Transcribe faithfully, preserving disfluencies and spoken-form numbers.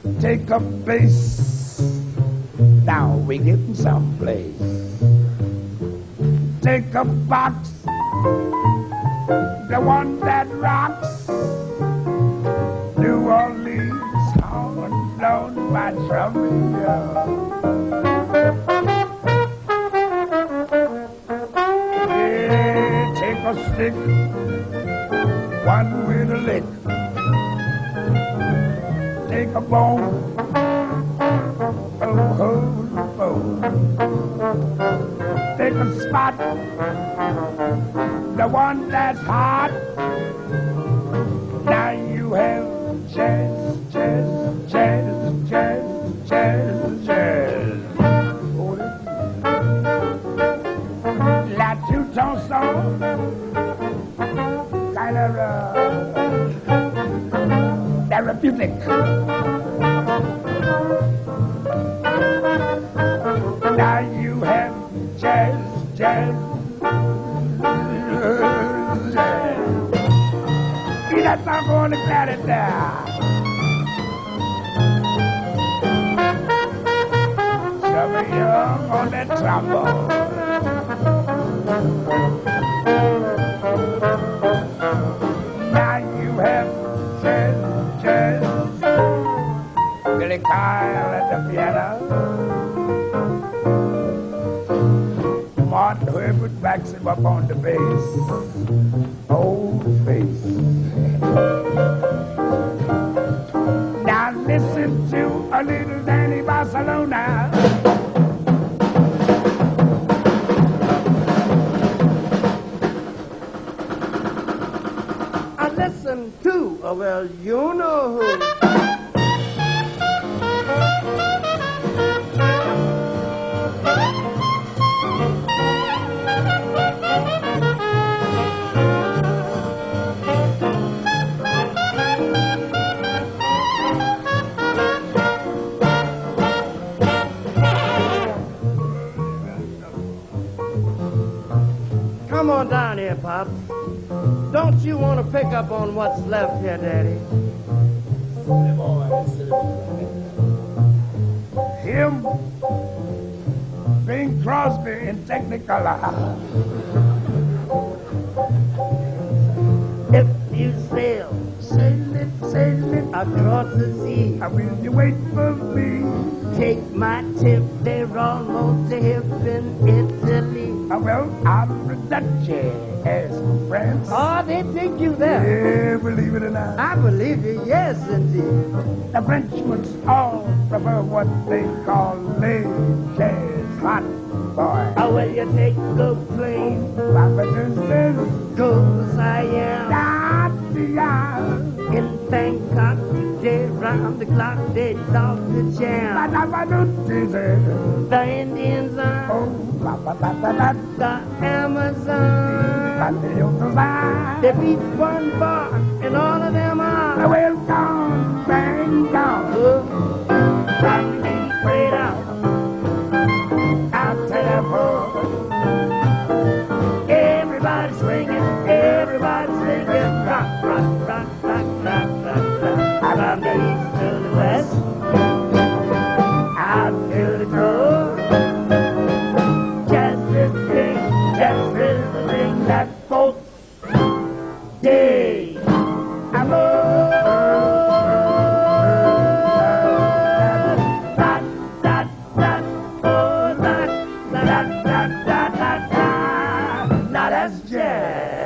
Take a bass, now we getting someplace. Take a box, the one that rocks. New Orleans, horn blown by Trumania. Yeah, take a stick, one with a lick. Take a bone, oh, hold the bone. Take a spot, the one that's hot. Now you have jazz, jazz, jazz, jazz, jazz, jazz. Hold it. La Tuton song, kind of uh, therapeutic. Now you have jazz, jazz, jazz. See that song going to clear it down. Summer Young on that trombone. Now you have jazz, jazz. Billy Kyle at the piano. Martin Herbert backs him up on the bass. Old face. Now listen to a little Danny Barcelona. I listen to, oh, well, you know who. Come on down here, Pop. Don't you want to pick up on what's left here, Daddy? Him, Bing Crosby in Technicolor. If you sail, Sail it, sail it, across the sea, I will you wait for me. take my tip, they're almost to heaven, Italy. Ah, well, I'm the Duchess of France. Oh, they take you there. Yeah, believe it or not. I believe you, yes, indeed. The Frenchmen all prefer what they call ladies hot boy. Oh, well, you take a plane, Papa just says, goes I am. da-da-da. In Bangkok, they round the clock, they talk the jam. Ba-da-ba-doo-dee-dee. The Indians are Oh, ba-ba-ba-ba-ba. the Amazon. Ba-dee-doo-doo-ba. They beat one bar, and all of them are. Well, gone, bang, gone. Oh, rock me straight out. I'll telephone. Everybody swinging, everybody swinging. Rock, rock, rock, rock, rock, rock, rock. From the east to the west, out to the coast. Just this thing, just this thing that folks dig. I'm oh, da, da, da, oh, da, da, da, da, da, da, da. Now that's jazz.